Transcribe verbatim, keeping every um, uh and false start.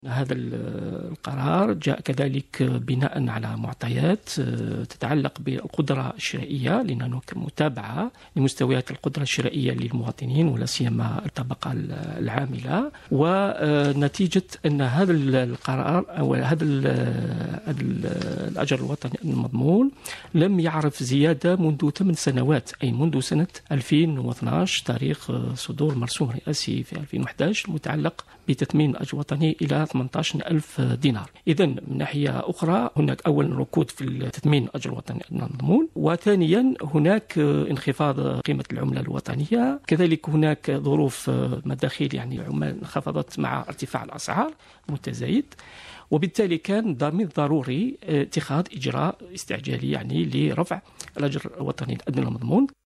هذا القرار جاء كذلك بناء على معطيات تتعلق بالقدرة الشرائية، لأن هناك متابعة لمستويات القدرة الشرائية للمواطنين ولا سيما الطبقة العاملة. ونتيجة أن هذا القرار أو هذا الأجر الوطني المضمون لم يعرف زيادة منذ ثمان سنوات، أي منذ سنة ألفين واثني عشر تاريخ صدور مرسوم رئاسي في ألفين وأحد عشر المتعلق بتثمين الأجر الوطني إلى ثمانية عشر ألف دينار. إذن من ناحية أخرى هناك أولا ركود في تثمين الأجر الوطني المضمون، وثانيا هناك انخفاض قيمة العملة الوطنية، كذلك هناك ظروف مداخيل يعني العمال انخفضت مع ارتفاع الأسعار متزايد، وبالتالي كان من ضروري اتخاذ إجراء استعجالي يعني لرفع الأجر الوطني الأدنى المضمون.